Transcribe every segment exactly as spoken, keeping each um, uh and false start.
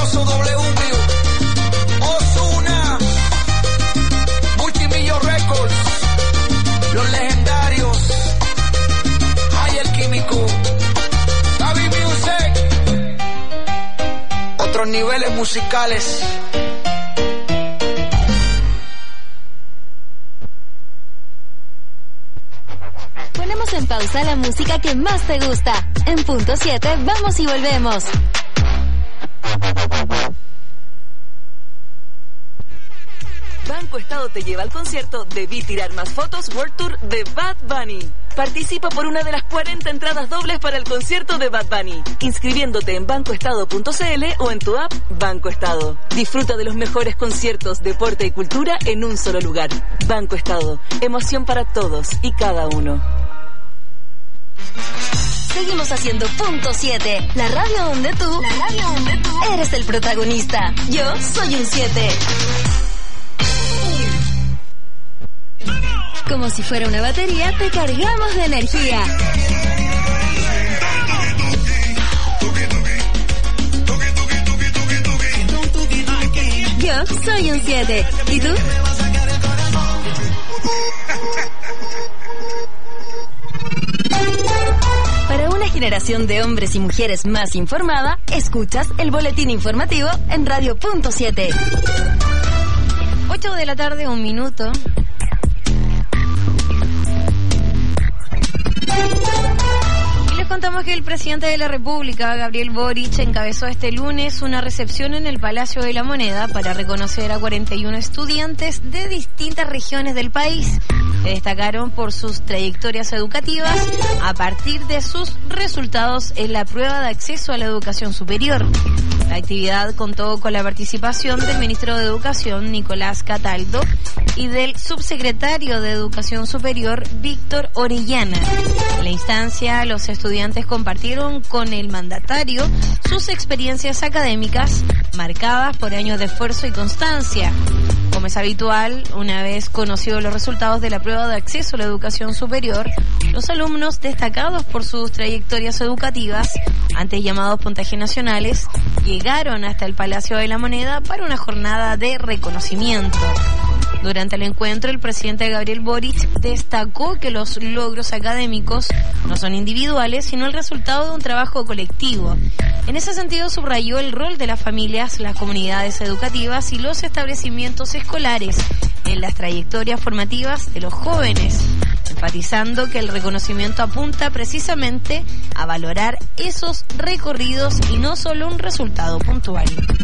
poderoso W. Ozuna, Multimillo Records, los legendarios, Hay el Químico, Gaby Music, otros niveles musicales. Ponemos en pausa la música que más te gusta. En punto siete, vamos y volvemos. Banco Estado te lleva al concierto Debí Tirar Más Fotos World Tour de Bad Bunny. Participa por una de las cuarenta entradas dobles para el concierto de Bad Bunny, inscribiéndote en banco estado punto c l o en tu app Banco Estado. Disfruta de los mejores conciertos, deporte y cultura en un solo lugar. Banco Estado, emoción para todos y cada uno. Seguimos haciendo punto siete, la radio donde tú, la radio donde tú eres el protagonista. Yo soy un siete. Como si fuera una batería, te cargamos de energía. Yo soy un siete. ¿Y tú? Para una generación de hombres y mujeres más informada, escuchas el boletín informativo en Radio punto siete. ocho de la tarde, un minuto. Y les contamos que el presidente de la República, Gabriel Boric, encabezó este lunes una recepción en el Palacio de la Moneda para reconocer a cuarenta y uno estudiantes de distintas regiones del país que destacaron por sus trayectorias educativas a partir de sus resultados en la prueba de acceso a la educación superior. La actividad contó con la participación del ministro de Educación, Nicolás Cataldo, y del subsecretario de Educación Superior, Víctor Orellana. En la instancia, los estudiantes compartieron con el mandatario sus experiencias académicas marcadas por años de esfuerzo y constancia. Como es habitual, una vez conocidos los resultados de la prueba de acceso a la educación superior, los alumnos destacados por sus trayectorias educativas, antes llamados puntajes nacionales, llegaron hasta el Palacio de la Moneda para una jornada de reconocimiento. Durante el encuentro, el presidente Gabriel Boric destacó que los logros académicos no son individuales, sino el resultado de un trabajo colectivo. En ese sentido, subrayó el rol de las familias, las comunidades educativas y los establecimientos escolares en las trayectorias formativas de los jóvenes, enfatizando que el reconocimiento apunta precisamente a valorar esos recorridos y no solo un resultado puntual.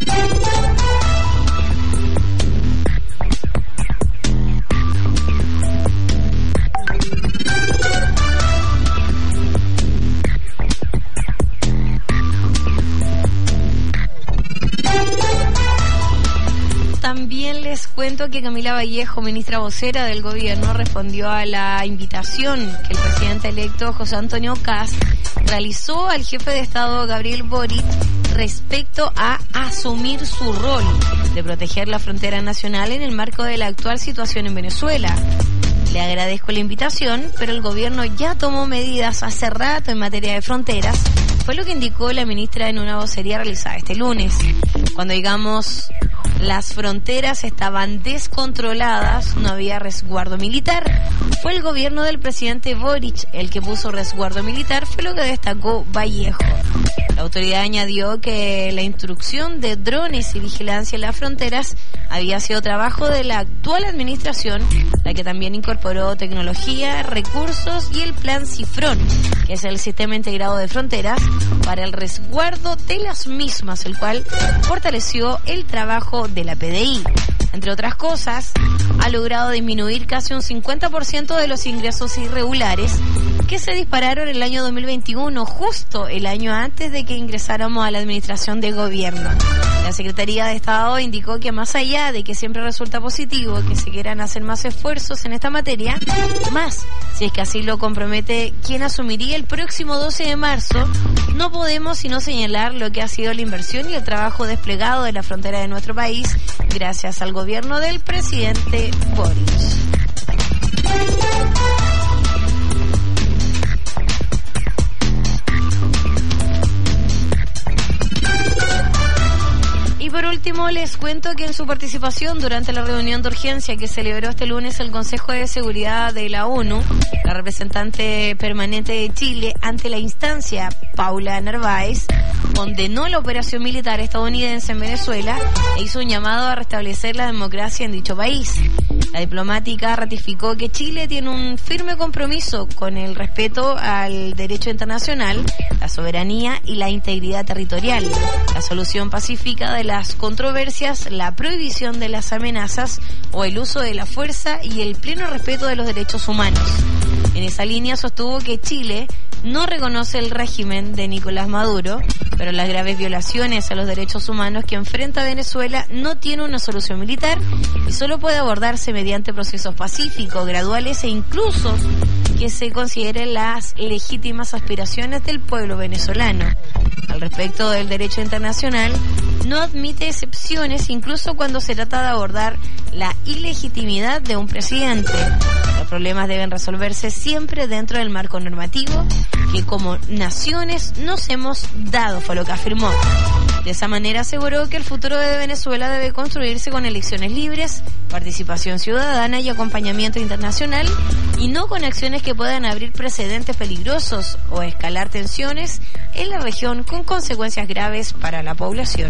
También les cuento que Camila Vallejo, ministra vocera del gobierno, respondió a la invitación que el presidente electo José Antonio Kast realizó al jefe de Estado Gabriel Boric respecto a asumir su rol de proteger la frontera nacional en el marco de la actual situación en Venezuela. Le agradezco la invitación, pero el gobierno ya tomó medidas hace rato en materia de fronteras, fue lo que indicó la ministra en una vocería realizada este lunes. Cuando digamos las fronteras estaban descontroladas, no había resguardo militar. Fue el gobierno del presidente Boric el que puso resguardo militar, fue lo que destacó Vallejo. La autoridad añadió que la instrucción de drones y vigilancia en las fronteras había sido trabajo de la actual administración, la que también incorporó tecnología, recursos y el plan Cifrón, que es el sistema integrado de fronteras, para el resguardo de las mismas, el cual fortaleció el trabajo de la P D I. Entre otras cosas, ha logrado disminuir casi un cincuenta por ciento de los ingresos irregulares que se dispararon en el año dos mil veintiuno, justo el año antes de que ingresáramos a la administración de gobierno. La Secretaría de Estado indicó que más allá de que siempre resulta positivo que se quieran hacer más esfuerzos en esta materia, más si es que así lo compromete quien asumiría el próximo doce de marzo, no podemos sino señalar lo que ha sido la inversión y el trabajo desplegado de la frontera de nuestro país gracias al gobierno del presidente Boric. por último les cuento que en su participación durante la reunión de urgencia que celebró este lunes el Consejo de Seguridad de la ONU, la representante permanente de Chile ante la instancia, Paula Narváez, condenó la operación militar estadounidense en Venezuela e hizo un llamado a restablecer la democracia en dicho país. La diplomática ratificó que Chile tiene un firme compromiso con el respeto al derecho internacional, la soberanía y la integridad territorial, la solución pacífica de las controversias, la prohibición de las amenazas o el uso de la fuerza y el pleno respeto de los derechos humanos. En esa línea sostuvo que Chile no reconoce el régimen de Nicolás Maduro, pero las graves violaciones a los derechos humanos que enfrenta Venezuela no tiene una solución militar y solo puede abordarse mediante procesos pacíficos, graduales e incluso que se consideren las legítimas aspiraciones del pueblo venezolano. Al respecto del derecho internacional, no admite excepciones incluso cuando se trata de abordar la ilegitimidad de un presidente. Los problemas deben resolverse siempre dentro del marco normativo que como naciones nos hemos dado, fue lo que afirmó. De esa manera aseguró que el futuro de Venezuela debe construirse con elecciones libres, participación ciudadana y acompañamiento internacional, y no con acciones que puedan abrir precedentes peligrosos o escalar tensiones en la región con consecuencias graves para la población.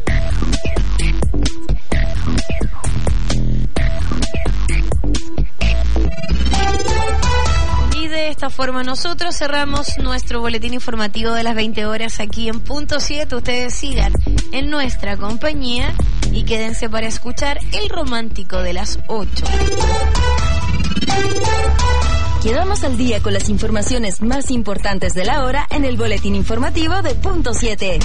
De esta forma nosotros cerramos nuestro boletín informativo de las veinte horas aquí en Punto siete. Ustedes sigan en nuestra compañía y quédense para escuchar el romántico de las ocho. Quedamos al día con las informaciones más importantes de la hora en el boletín informativo de Punto siete.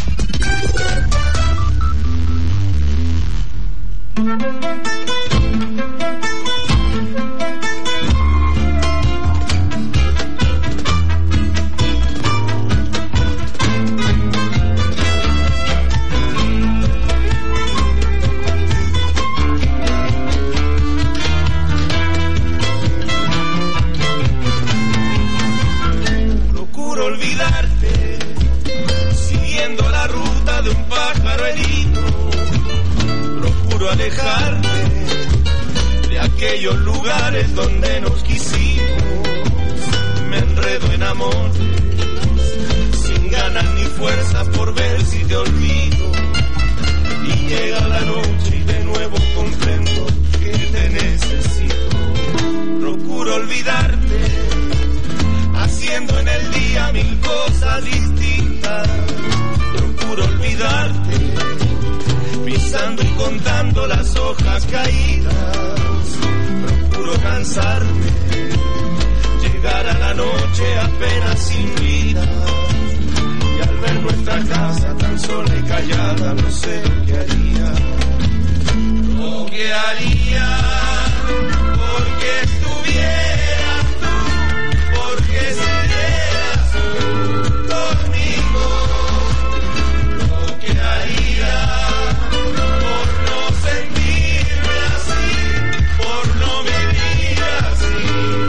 Olvidarte, siguiendo la ruta de un pájaro herido, procuro alejarte de aquellos lugares donde nos quisimos, me enredo en amores, sin ganas ni fuerzas por ver si te olvido, y llega la noche y de nuevo comprendo que te necesito, procuro olvidarte, haciendo en el día mil cosas distintas, procuro olvidarte, pisando y contando las hojas caídas, procuro cansarme, llegar a la noche apenas sin vida, y al ver nuestra casa tan sola y callada, no sé lo que haría, lo que haría, porque estuvieras tú, porque siguieras tú conmigo, lo que haría por no sentirme así, por no vivir así,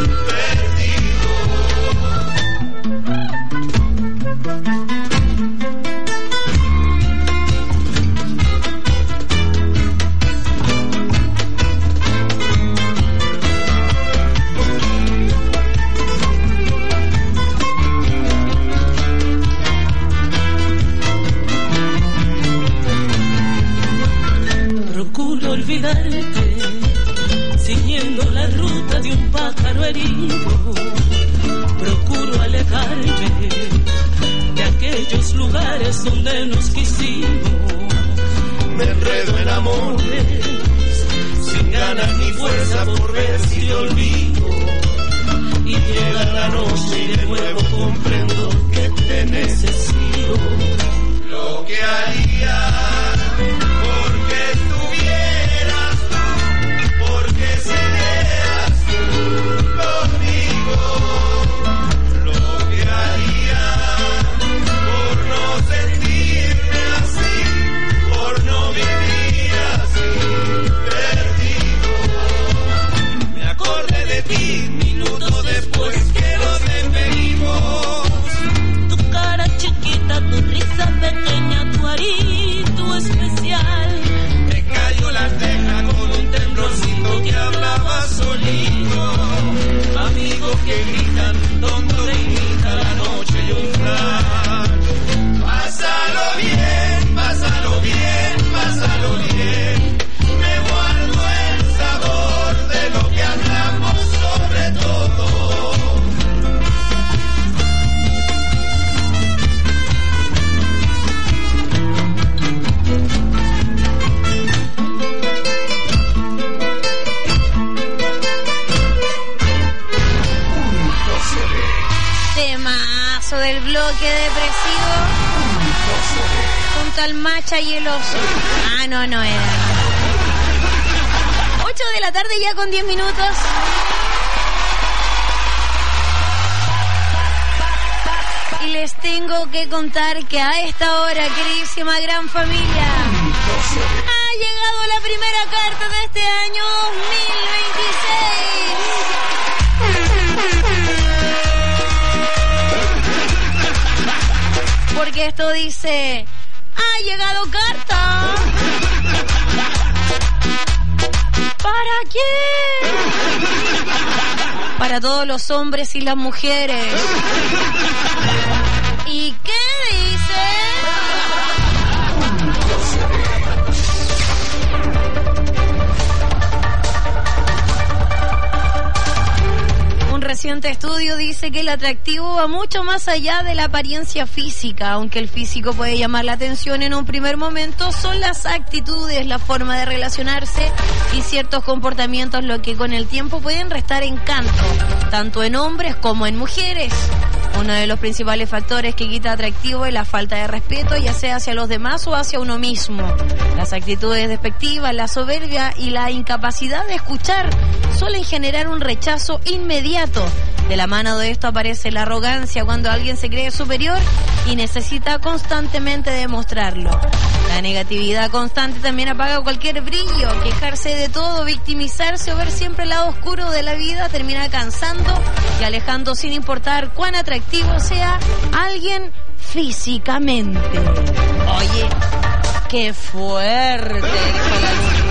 procuro olvidarte, siguiendo la ruta de un pájaro herido, procuro alejarme de aquellos lugares donde nos quisimos, me enredo en amores, sin ganas ni fuerza por ver si te olvido, y llega la noche y de nuevo comprendo que te necesito, lo que haría porque estuvieras tú, porque serías tú conmigo, lo que haría por no sentirme así, por no vivir así, perdido, me acordé de ti minutos después que nos despedimos, tu cara chiquita, tu risa pequeña, tu arito especial. que imitan, donde imita la noche y un flash. Pásalo bien, pásalo bien, pásalo bien. Me guardo el sabor de lo que hablamos sobre todo. Temazo del bloque depresivo junto al Macha y el Oso. Ah, no, no era. ocho de la tarde ya con diez minutos. Y les tengo que contar que a esta hora, queridísima gran familia, ha llegado la primera carta de este año dos mil veintiséis. Porque esto dice, ha llegado carta. ¿Para quién? Para todos los hombres y las mujeres. ¿Y qué dice? Un reciente estudio dice que el atractivo va mucho más allá de la apariencia física. Aunque el físico puede llamar la atención en un primer momento, son las actitudes, la forma de relacionarse y ciertos comportamientos lo que con el tiempo pueden restar encanto, tanto en hombres como en mujeres. Uno de los principales factores que quita atractivo es la falta de respeto, ya sea hacia los demás o hacia uno mismo. Las actitudes despectivas, la soberbia y la incapacidad de escuchar suelen generar un rechazo inmediato. De la mano de esto aparece la arrogancia, cuando alguien se cree superior y necesita constantemente demostrarlo. La negatividad constante también apaga cualquier brillo. Quejarse de todo, victimizarse o ver siempre el lado oscuro de la vida termina cansando y alejando sin importar cuán atractivo sea alguien físicamente. Oye, qué fuerte, dijo la luna.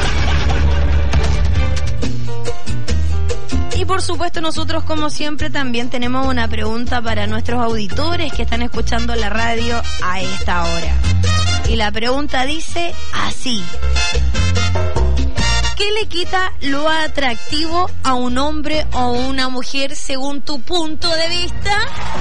Y por supuesto nosotros, como siempre, también tenemos una pregunta para nuestros auditores que están escuchando la radio a esta hora. Y la pregunta dice así: ¿qué le quita lo atractivo a un hombre o una mujer según tu punto de vista?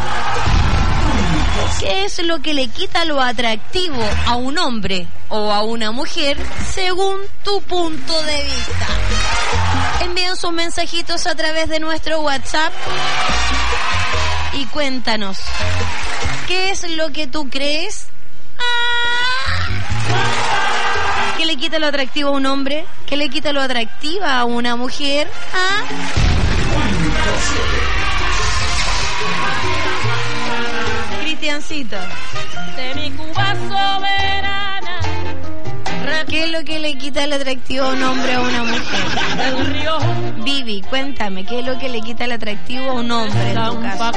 ¿Qué es lo que le quita lo atractivo a un hombre o a una mujer según tu punto de vista? Envíen sus mensajitos a través de nuestro WhatsApp y cuéntanos, ¿qué es lo que tú crees? ¿Qué le quita lo atractivo a un hombre? ¿Qué le quita lo atractiva a una mujer? ¿Ah? Cristiancito. De mi Cuba soberana. ¿Qué es lo que le quita el atractivo a un hombre o a una mujer? Vivi, cuéntame, ¿qué es lo que le quita el atractivo a un hombre en tu caso?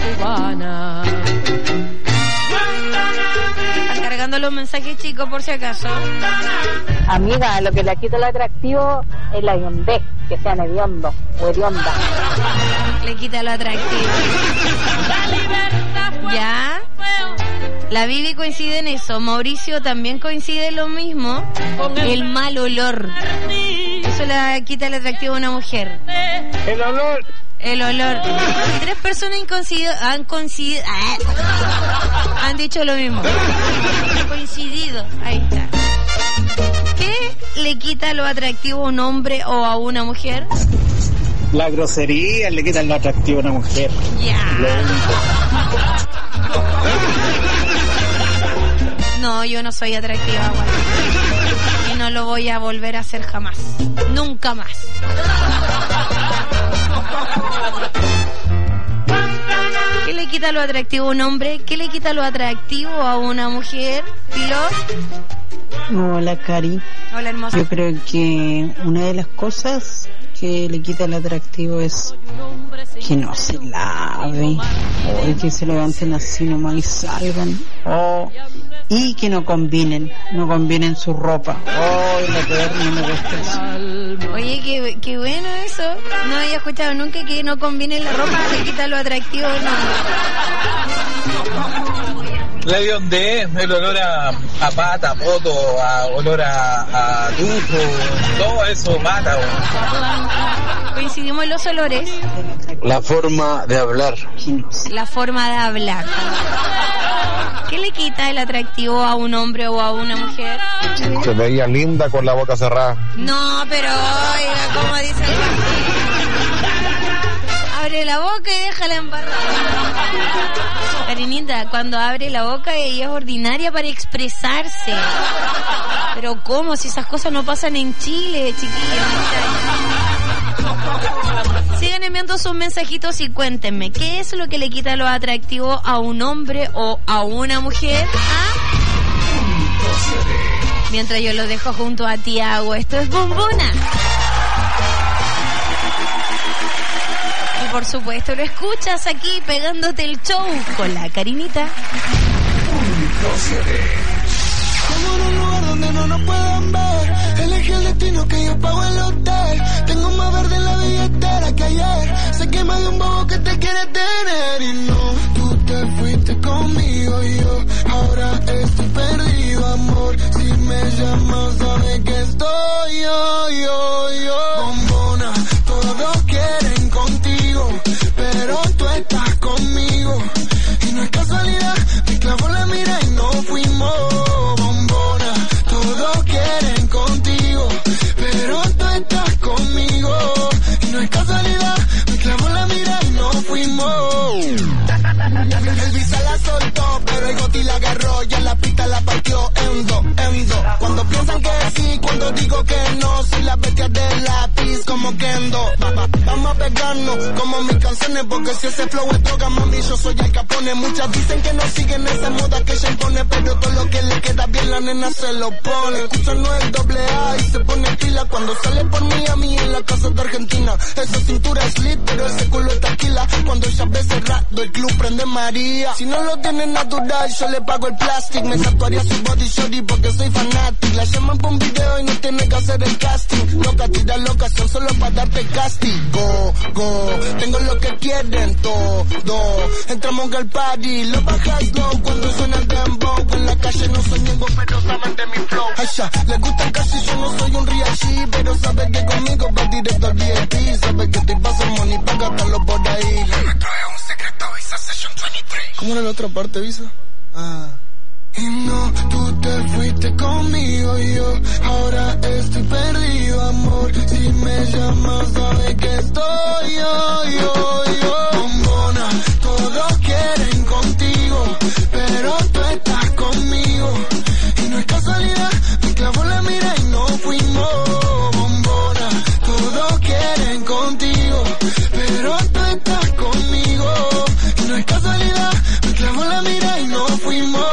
Están cargando los mensajes, chicos, por si acaso. Amiga, lo que le quita el atractivo es la hediondez, que sean hediondo o hedionda. Le quita lo atractivo. ¿Ya? La Vivi coincide en eso. Mauricio también coincide en lo mismo. El mal olor. Eso le quita el atractivo a una mujer. El olor. El olor. Tres personas han coincidido, han coincidido, ah, han dicho lo mismo. Han coincidido. Ahí está. ¿Qué le quita lo atractivo a un hombre o a una mujer? La grosería le quita lo atractivo a una mujer. Ya. No, yo no soy atractiva, güey. Y no lo voy a volver a hacer jamás. Nunca más. ¿Qué le quita lo atractivo a un hombre? ¿Qué le quita lo atractivo a una mujer? ¿Pilo? Hola, Cari. Hola, hermosa. Yo creo que una de las cosas que le quita el atractivo es que no se lave, o que se levanten así nomás y salgan, oh, y que no combinen, no combinen su ropa. Oh, lo peor, no me gusta eso. Oye, qué, qué bueno eso. No había escuchado nunca que no combine la ropa, le quita lo atractivo, no. La hediondez, el olor a, a pata, a poto, a olor a, a lujo, todo eso mata. Bueno. Coincidimos en los olores. La forma de hablar. La forma de hablar. ¿Qué le quita el atractivo a un hombre o a una mujer? Se veía linda con la boca cerrada. No, pero oiga, ¿cómo dice el... Abre la boca y déjala embarrada. Karinita, cuando abre la boca ella es ordinaria para expresarse. Pero ¿cómo? Si esas cosas no pasan en Chile, chiquillos. Sigan enviando sus mensajitos y cuéntenme, ¿qué es lo que le quita lo atractivo a un hombre o a una mujer? ¿Ah? Mientras yo lo dejo junto a Tiago, esto es Bombona. Y por supuesto lo escuchas aquí pegándote el show con la Karinita. Estamos en un lugar donde no nos pueden ver. Elegí el destino que yo pago el hotel. Tengo más verde en la billetera que ayer. Sé que me dio un bobo que te quiere tener. Y no, tú te fuiste conmigo y yo ahora estoy perdido, amor. Si me llamas sabes que estoy yo, yo, yo. Bombona, todos quieren contigo, pero tú estás conmigo. Y no es casualidad, me clavó la mira y no fuimos. Todos quieren contigo, pero tú estás conmigo. Y no es casualidad, me clavó la mira y no fuimos. El visa la soltó, pero el goti la agarró. Ya la pista la partió en dos, en dos. Cuando piensan que sí, cuando digo que no. Soy la bestia del lápiz como Kendo. Vamos a pegarnos como mis canciones, porque si ese flow es droga, mami, yo soy el Capone. Muchas dicen que no siguen esa moda que ella impone, pero todo lo que le queda bien la nena se lo pone. Escucha no es doble A y se pone pila cuando sale por Miami en la casa de Argentina. Esa cintura es lit, pero ese culo es taquila. Cuando ella ve cerrado el club prende María. Si no lo tiene natural, yo le pago el plástico. Me tatuaría su body shorty porque soy fanático. La llaman por un video y no tiene que hacer el casting. Loca, tira la ocasión solo para darte casting. Go, go, tengo lo que quieren todo. Entramos al party, lo bajas low cuando suena el dembow. En la calle no soy ñengo, pero saben de mi flow. Ay, ya, les gusta casi, yo no soy un real G, pero saben que conmigo va directo al V I P. Saben que te paso money para gastarlo por ahí. Lo nuestro es un secreto, Visa Session veintitrés. ¿Cómo era la otra parte, Visa? Ah. Y no, tú te fuiste conmigo y yo ahora estoy perdido, amor. Si me llamas sabes que estoy yo, yo, yo. Bombona, todos quieren contigo, pero tú estás conmigo. Y no es casualidad, me clavó la mira y no fuimos. Bombona, todos quieren contigo, pero tú estás conmigo. Y no es casualidad, me clavó la mira y no fuimos.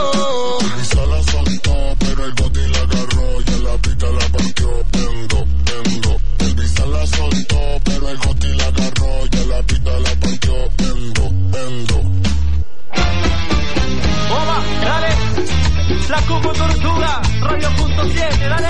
La Cubo Tortuga, Radio punto siete, dale.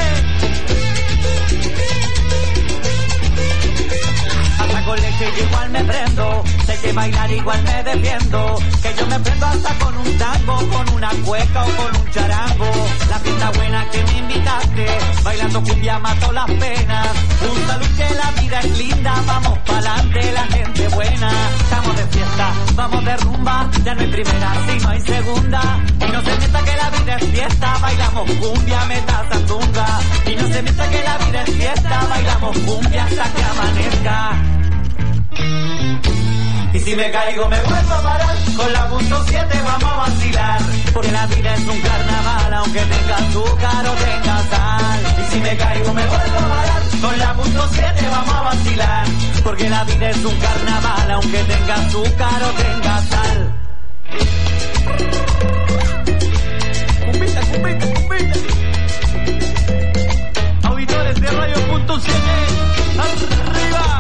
Hasta con leche yo igual me prendo, sé que bailar igual me defiendo, que yo me prendo hasta con un tango, con una cueca o con un charango. La fiesta buena que me invitaste, bailando cumbia mato las penas. Un salud que la vida es linda, vamos pa'lante la gente buena. Estamos de fiesta, vamos de rumba, ya no hay primera, si no hay segunda. Y no se meta que la vida es fiesta, bailamos cumbia, meta sandunga. Y no se meta que la vida es fiesta, bailamos cumbia hasta que amanezca. Y si me caigo me vuelvo a parar, con la punto siete vamos a vacilar. Porque la vida es un carnaval, aunque tenga azúcar o tenga sal. Y si me caigo me vuelvo a parar, con la punto siete vamos a vacilar. Porque la vida es un carnaval, aunque tenga azúcar o tenga sal. Cumbita, cumbita, cumbita. Auditores de Radio punto siete, arriba.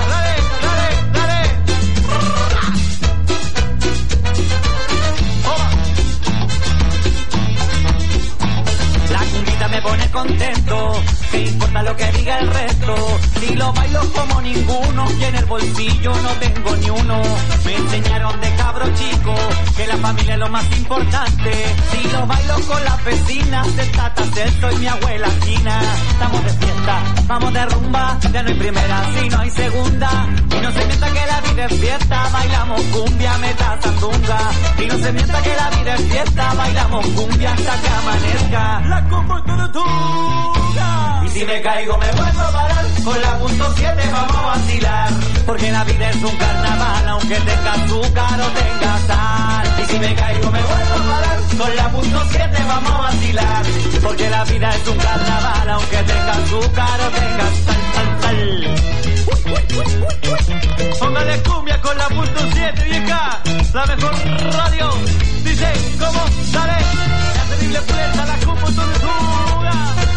diga el resto. Si lo bailo como ninguno, y en el bolsillo no tengo ni uno. Me enseñaron de cabro chico que la familia es lo más importante. Si lo bailo con las vecinas, de Tata Celso y mi abuela Gina. Estamos de fiesta, vamos de rumba, ya no hay primera, si no hay segunda. Y no se mienta que la vida es fiesta, bailamos cumbia, meta sandunga. Y no se mienta que la vida es fiesta, bailamos cumbia hasta que amanezca. La comportura. Y si me caigo me vuelvo a parar, con la punto siete vamos a vacilar. Porque la vida es un carnaval, aunque tenga azúcar o tenga sal. Y si me caigo me vuelvo a parar, con la punto siete vamos a vacilar. Porque la vida es un carnaval, aunque tenga azúcar o tenga sal, sal, sal. Póngale cumbia con la punto siete, vieja, la mejor radio. Dice, ¿cómo sale? La terrible fuerza, la compostura.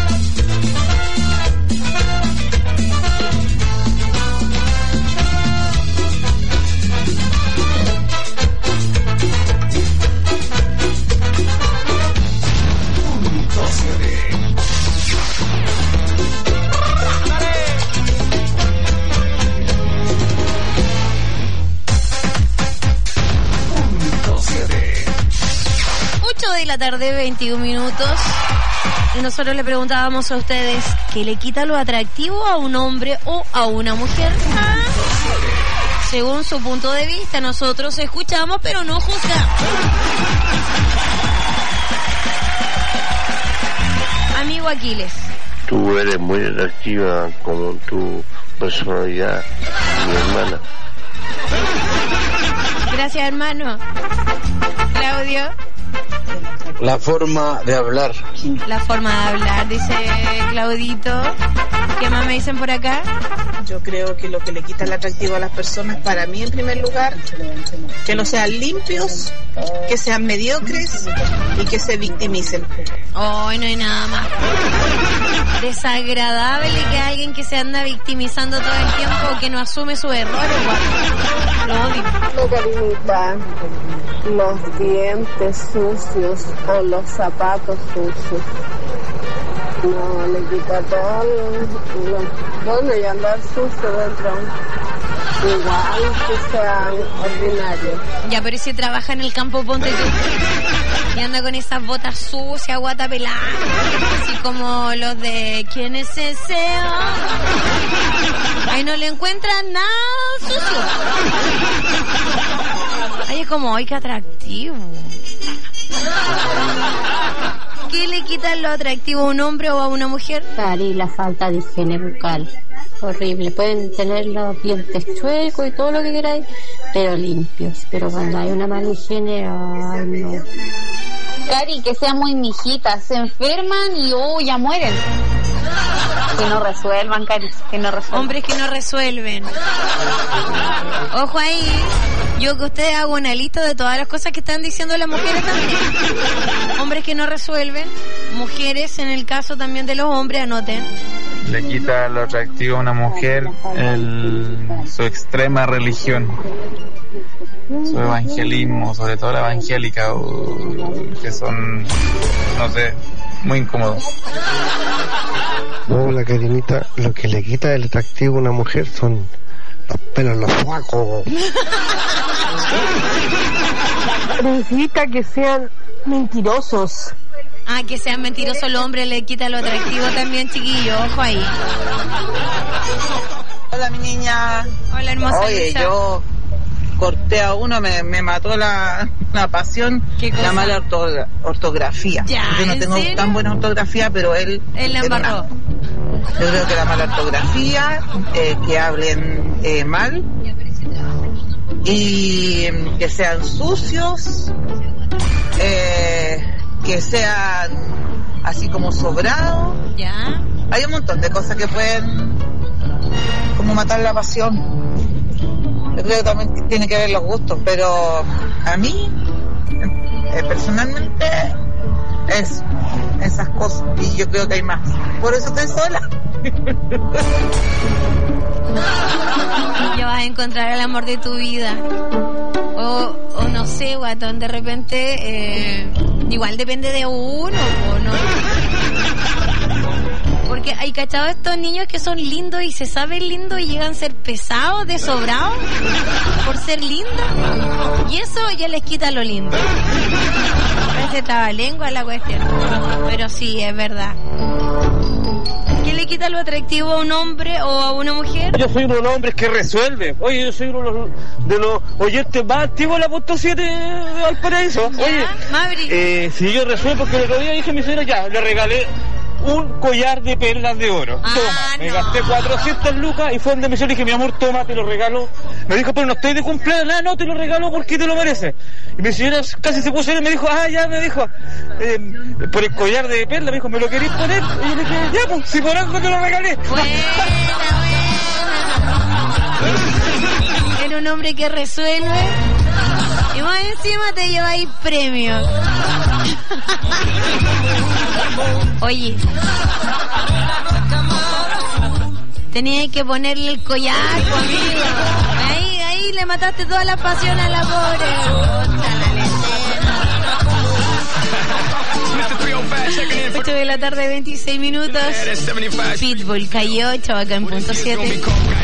ocho de la tarde, veintiún minutos. Y nosotros le preguntábamos a ustedes, ¿qué le quita lo atractivo a un hombre o a una mujer? Ah, según su punto de vista, nosotros escuchamos pero no juzgamos. Amigo Aquiles. Tú eres muy atractiva como tu personalidad, mi hermana. Gracias, hermano. Claudio. La forma de hablar. La forma de hablar, dice Claudito. ¿Qué más me dicen por acá? Yo creo que lo que le quita el atractivo a las personas, para mí en primer lugar, que no sean limpios, que sean mediocres y que se victimicen. Hoy no hay nada más desagradable que alguien que se anda victimizando todo el tiempo o que no asume sus errores. Lo odio. No, cariñita, los dientes sucios o los zapatos sucios. No, le quita todo lo, bueno, y andar sucio dentro, igual que sean ordinarios. Ya, pero si trabaja en el campo, ponte tú, y anda con esas botas sucias, guata pelada, así como los de ¿quién es ese? Ahí no le encuentran nada sucio. Ay, es como, ay, qué atractivo. ¿Qué le quita lo atractivo a un hombre o a una mujer? Cari, la falta de higiene bucal. Horrible. Pueden tener los dientes chuecos y todo lo que queráis, pero limpios. Pero cuando hay una mala higiene, ay, no. Cari, que sean muy mijitas, se enferman y oh, ya mueren. Que no resuelvan, Cari, que no resuelvan. Hombres que no resuelven. Ojo ahí, yo que ustedes hago una lista de todas las cosas que están diciendo las mujeres también. Hombres que no resuelven, mujeres en el caso también de los hombres, anoten. Le quita lo atractivo a una mujer el, su extrema religión, su evangelismo, sobre todo la evangélica, que son, no sé, muy incómodos. No, la Karinita, lo que le quita el atractivo a una mujer son los pelos en los flacos. Necesita que sean mentirosos. Ah, que sean mentirosos los hombres le quita lo atractivo también, chiquillo, ojo ahí. Hola, mi niña. Hola, hermosa. Oye, Lisa. yo corté a uno, me, me mató la, la pasión, la mala orto, ortografía. Ya, yo no tengo ¿en tan buena ortografía, pero él... Él la embarró. Yo creo que la mala ortografía, eh, que hablen eh, mal y que sean sucios, eh, que sean así como sobrados. Ya. Hay un montón de cosas que pueden como matar la pasión. Yo creo que también tiene que ver los gustos, pero a mí eh, personalmente es esas cosas, y yo creo que hay más. Por eso estoy sola. Ya vas a encontrar el amor de tu vida. O, o no sé, guatón, de repente eh, igual depende de uno, ¿o no? Porque que hay cachado estos niños que son lindos y se saben lindos y llegan a ser pesados, desobrados por ser lindos, y eso ya les quita lo lindo. Parece trabalengua la cuestión, pero sí, es verdad. ¿Qué le quita lo atractivo a un hombre o a una mujer? Yo soy uno de los hombres que resuelve. Oye, yo soy uno de los, de los oyentes más activos de la punto siete de Valparaíso. Oye, Maverick. Eh, si yo resuelvo, porque el otro día dije a mi señora, ya, le regalé un collar de perlas de oro. Ah, toma, me no. gasté cuatrocientas lucas y fue donde mi señora y dije, mi amor, toma, te lo regalo. Me dijo, pero no estoy de cumpleaños, nada, no, te lo regalo porque te lo mereces. Y mi señora casi se puso y me dijo, ah, ya, me dijo, eh, por el collar de perlas, me dijo, ¿me lo querés poner? Y yo le dije, ya, pues, si por algo te lo regalé. Buena, buena. Era un hombre que resuelve y más encima te lleváis premios. Oye, tenías que ponerle el collar, amigo. Ahí, ahí le mataste toda la pasión a la pobre. ocho de la tarde, veintiséis minutos. Pitbull cayó, Chabacán punto siete.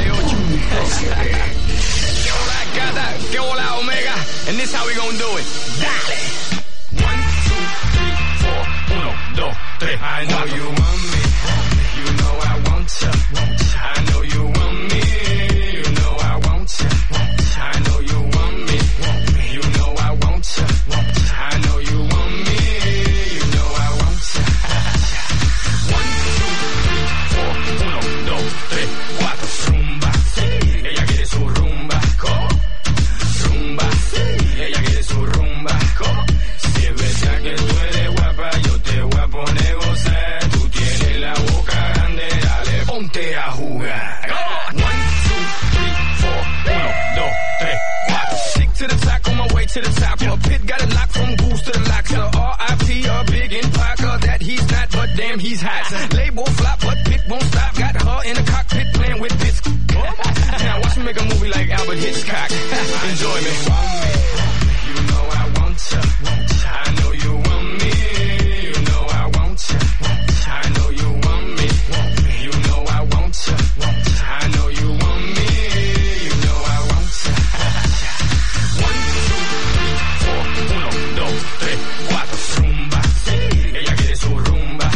Que hola Omega, and this how we gonna do it. Dale. One, two, three, four. Uno, dos, tres. I know you want me. You know I want you. I know you want me. You know I want you. I know you want me. You know I want you. I know you want me. You know I want you. One, two, three, four. Uno, dos, tres, cuatro. Rumba. Ella quiere su rumba. Rumba, ella quiere su rumba. Si es verdad que tú eres guapa, yo te voy a poner gozar. Tú tienes la boca grande, dale, ponte a jugar. One, two, three, four. Uno, dos, tres, cuatro. Stick to the top, on my way to the top. A pit got a lock from goose to the lock. So R I P a big in Parker that he's not, but damn he's hot. Label flop, but pit won't stop. Got her in the cockpit playing with bits. Now watch me make a movie like Albert Hitchcock. Enjoy me. You know I want you. I know you want me. You know I want you. I know you want me. You know I want you. I know you want me. You know I want you. One, two, three, four. Uno, dos, tres, cuatro. Rumba. Ella quiere su rumba.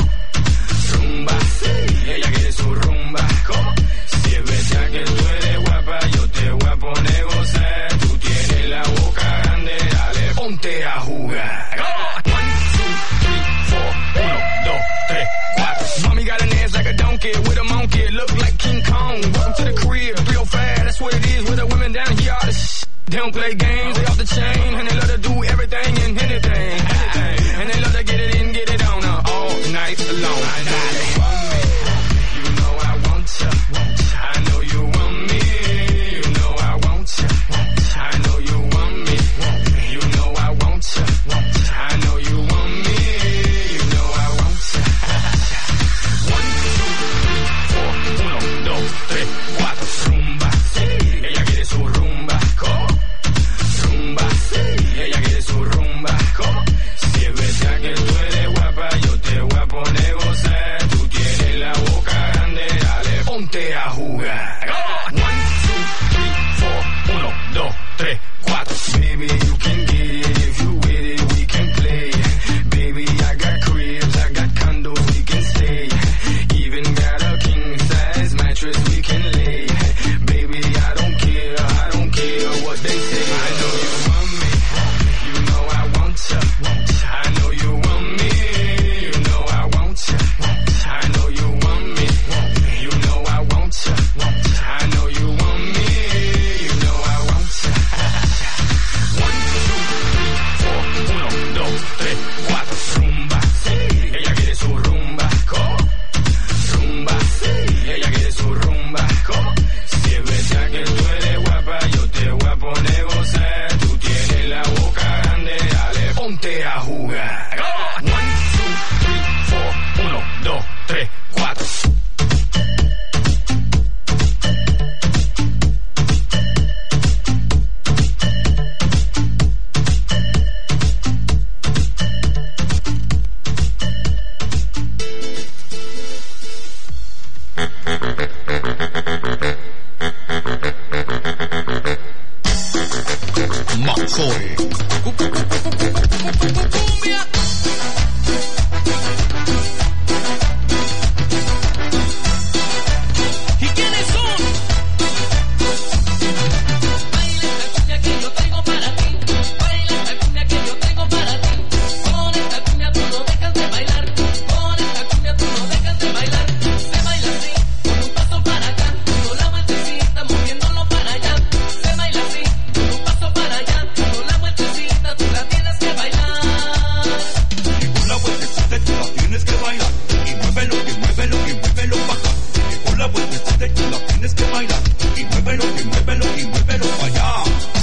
Rumba. Ella quiere su rumba. Si es verdad que tú eres guapa, yo te voy a poner gozar. Tú tienes la boca grande, dale, ponte a jugar. One, two, three, four. Uno, dos, tres, cuatro. Mommy got an ass like a donkey with a monkey. Look like King Kong. Welcome to the crib, three oh five. That's what it is with the women down here. All the sh- they don't play games, they off the chain. And they love to do everything and anything. anything. And they love to get it in, get it on uh, all night long. Dale. You know I want you. I know you want me. You know I want you. I know you want me. You know I want you. I know you want me. You know I want you. One, two, three, four. Uno, dos, tres, cuatro. Rumba. Ella quiere su rumba. Rumba. Ella quiere su rumba. Si es verdad que tú eres guapa, yo te voy a poner gozar. Tú tienes la boca grande, dale, ponte a jugar. One, two, three, four. Uno, dos, tres, cuatro. Baby, you can get it if you with it, we can play. Baby, I got cribs, I got condos, we can stay. Even got a king size mattress we can lay. Baby, I don't care, I don't care what they say. I know you want me, you know I want you. I know you want me, you know I want you. I know you want me, you know I want you. I know you want me, you know I want you. One, two, three, four. Uno, dos, tres, cuatro. Rumba. Ella quiere su rumba. Rumba. Ella quiere su rumba. Si es verdad que tú eres guapa, yo te voy a poner gozar. Tú tienes la boca grande, dale, ponte a jugar. One, two, three, four. Uno, dos, tres, cuatro. Maxore. ¿Y quiénes son? Baila esta cumbia que yo traigo para ti. Baila esta cumbia que yo traigo para ti. Con esta cumbia tú no dejas de bailar. Con esta cumbia tú no dejas de bailar. Se baila así, con un paso para acá. Con la vueltecita moviéndolo para allá. Se baila así, con un paso para allá. Con la vueltecita tú la tienes que bailar. Y con la vueltecita tú la tienes que bailar. Y muévelo, y muévelo, y muévelo para acá. Y con la vueltecita tú la tienes que bailar. Y muévelo, y muévelo, y muévelo para allá.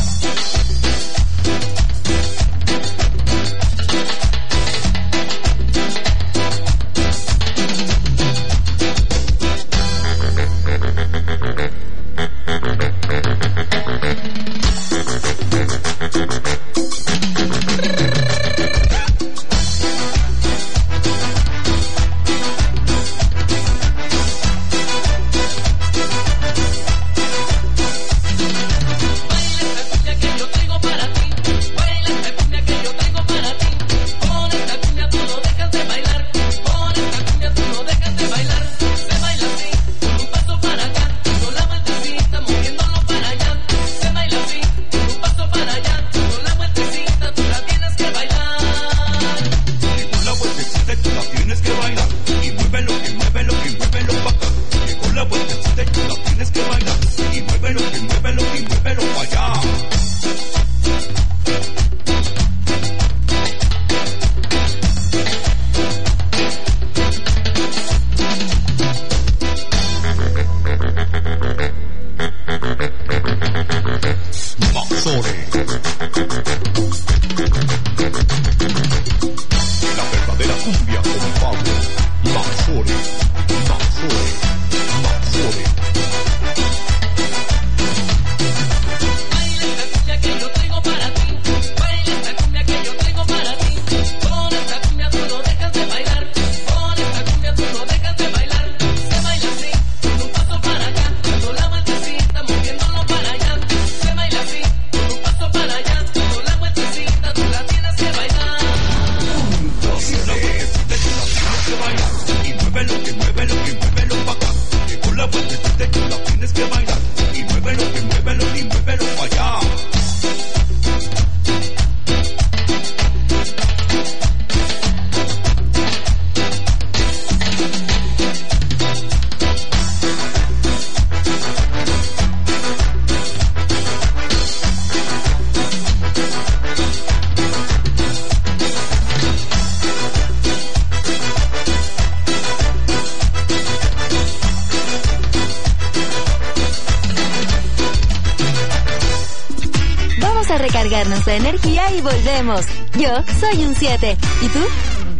Recargarnos de energía y volvemos. Yo soy un siete. ¿Y tú?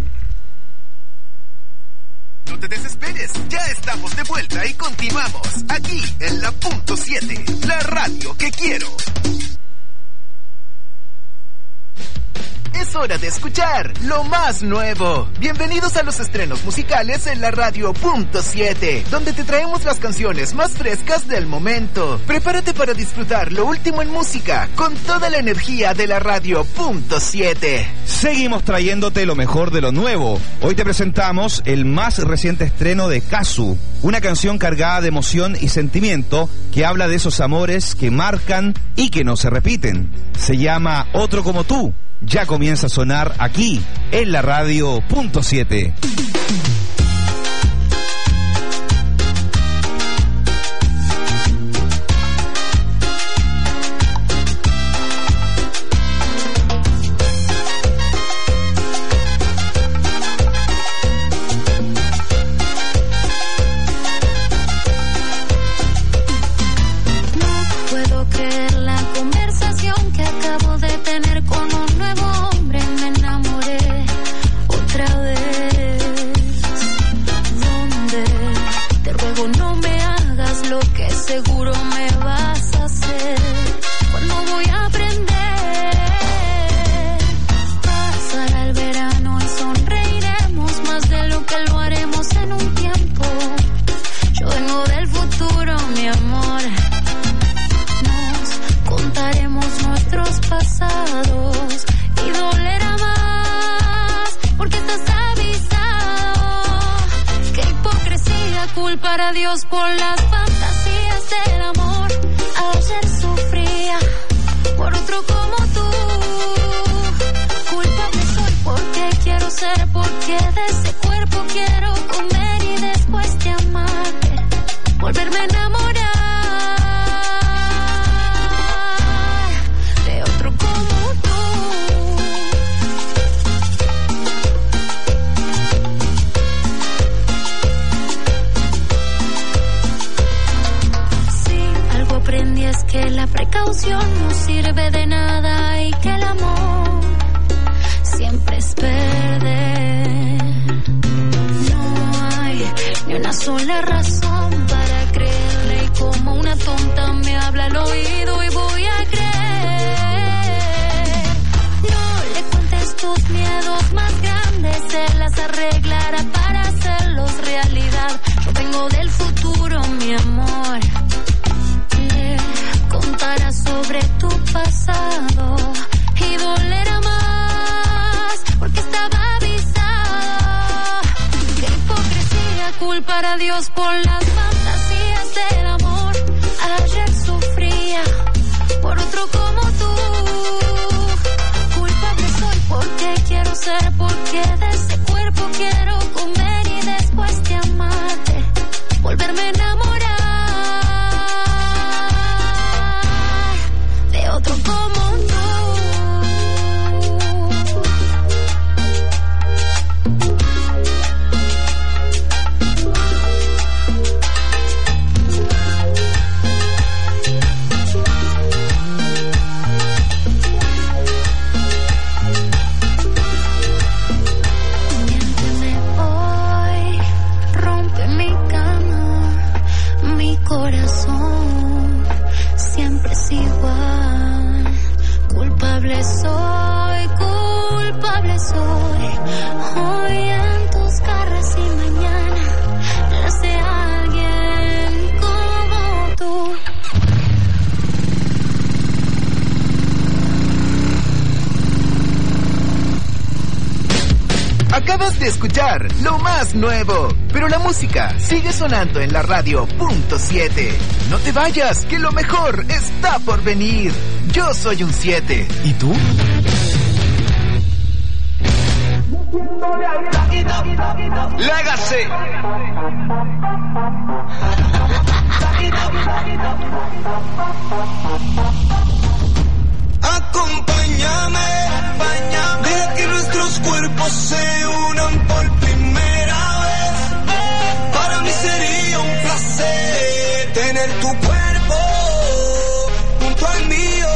No te desesperes, ya estamos de vuelta y continuamos aquí en la punto siete, la radio que quiero. Es hora de escuchar lo más nuevo. Bienvenidos a los estrenos musicales en la radio punto siete, donde te traemos las canciones más frescas del momento. Prepárate para disfrutar lo último en música con toda la energía de la radio punto siete. Seguimos trayéndote lo mejor de lo nuevo. Hoy te presentamos el más reciente estreno de Kazu, una canción cargada de emoción y sentimiento que habla de esos amores que marcan y que no se repiten. Se llama Otro como tú. Ya comienza a sonar aquí, en la radio punto siete. Yo culpar a Dios por las fantasías del amor. Ayer sufría por otro como tú. Culpable soy porque quiero ser, porque de ese cuerpo quiero comer y después de amarte volverme a enamorar de otro como tú. Sí, algo aprendí es que la precaución no sirve de nada y que el amor siempre es perder. No hay ni una sola razón para creerle y como una tonta me habla al oído y voy a creer. No le cuentes tus miedos más grandes, él las arreglará para hacerlos realidad. Yo vengo del futuro, mi amor. Le contará sobre tu pasado y dolerá más porque estaba avisado. Qué hipocresía culpar a Dios por las fantasías del amor. Ayer sufría por otro como tú. Culpable soy porque quiero ser, porque de ese cuerpo quiero comer y después de amarte volverme a enamorar de otro como tú. Corazón siempre es igual. Culpable soy, culpable soy. Hoy en tus garras y mañana las de alguien como tú. Acabas de escuchar lo más nuevo, pero la música sigue sonando en la radio punto siete. No te vayas, que lo mejor está por venir. Yo soy un siete. ¿Y tú? Legacy. Acompáñame, deja que nuestros cuerpos se unan por primera vez. Para mí sería un placer tener tu cuerpo junto al mío,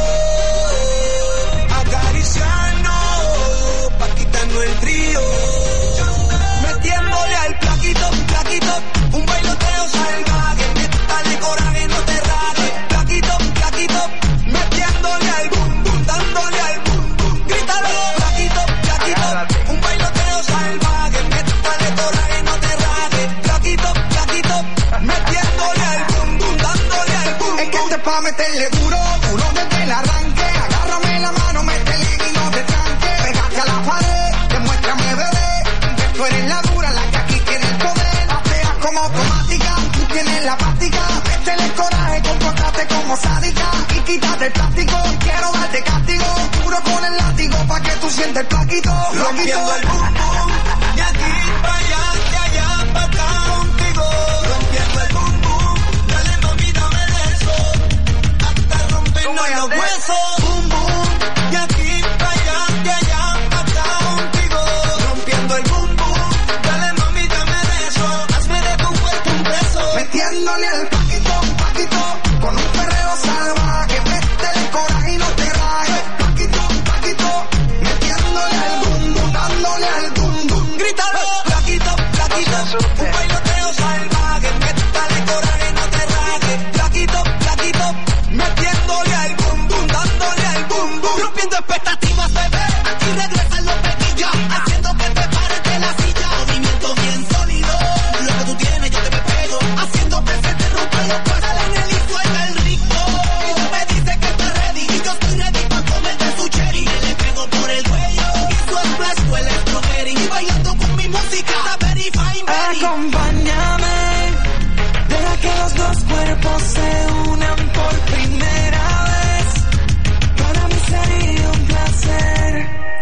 acariciarnos pa' quitarnos el frío, metiéndole al plaquito, plaquito, un bailoteo salvaje, métale coraje, no te rajes, plaquito, plaquito, metiéndole al boom, boom, dándole al boom, boom, grítalo, plaquito, plaquito, un bailoteo salvaje, métale coraje, no te rajes, plaquito, plaquito, metiéndole al boom, boom, dándole al boom, es que este pa' meterle duro, duro desde el arranque, agárrame la mano, métele y no te tranque, pégate a la pared, demuéstrame bebé, que tú eres la dura, la que aquí tiene el poder, pateas como automática, tú tienes la práctica, métele el coraje, compórtate como sádica, y quítate el plástico, quiero darte castigo, duro con el látigo, pa' que tú sientes el plaquito, rompiendo el boom boom, de aquí para allá, de allá para acá contigo, rompiendo el boom boom, dale mami dame de eso, hasta rompernos los huesos, boom boom, de aquí para allá, de allá para acá contigo, rompiendo el boom boom, dale mami dame de eso, hazme de tu cuerpo un beso, metiéndole al plaquito, plaquito, con un perreo salvaje, métele coraje y no te rajes, plaquito, plaquito, metiéndole al boom boom, dándole al boom boom, grítalo, plaquito, plaquito, un bailoteo salvaje, métale coraje, no te rajes, plaquito, plaquito, metiéndole al boom boom, dándole al boom boom, rompiendo expectativas, bebé, aquí regresan los pequillos, haciendo que te pares de la silla, movimiento bien sólido, lo que tú tienes yo te me pego, haciendo que se te rompa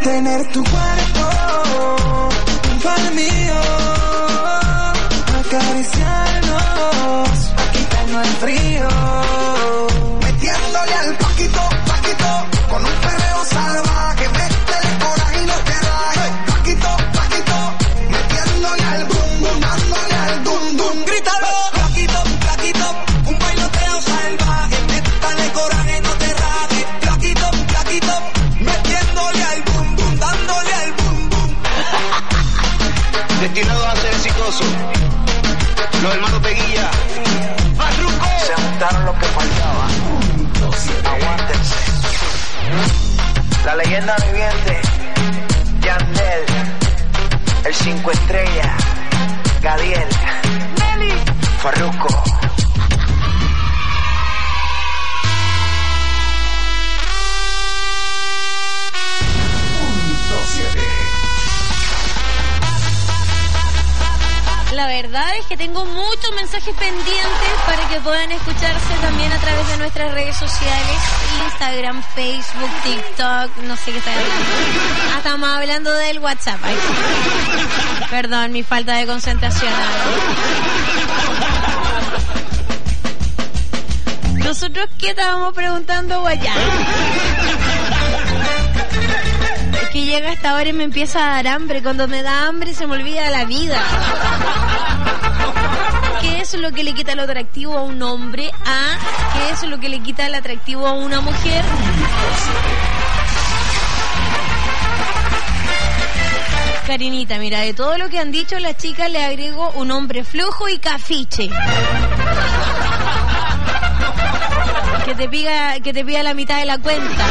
tener tu cuerpo junto al mío, acariciarnos, quitando el frío, metiéndole al paquito, paquito, con un perreo salvaje, métele coraje y no te rajes, paquito, paquito, metiéndole al bum bum, dándole al dum dum, grítalo, paquito, paquito, un bailoteo salvaje, métele coraje y no te rajes, paquito, paquito, metiéndole al bum bum, dándole al bum bum. Destinado a ser exitoso, los hermanos Peguilla, Farruko, se juntaron los que faltaban. Aguántense. La leyenda viviente, Yandel, el cinco estrellas, Gadiel, Nelly, Farruko. La verdad es que tengo muchos mensajes pendientes para que puedan escucharse también a través de nuestras redes sociales, Instagram, Facebook, TikTok, no sé qué está hablando. Ah, estamos hablando del WhatsApp. Ay, perdón, mi falta de concentración. ¿Nosotros qué estábamos preguntando, Guayán? Es que llega esta hora y me empieza a dar hambre. Cuando me da hambre se me olvida la vida. ¿Qué es lo que le quita el atractivo a un hombre? ¿A qué es lo que le quita el atractivo a una mujer? Karinita, mira, de todo lo que han dicho las chicas le agrego un hombre flojo y cafiche. Que te pida, que te pida la mitad de la cuenta.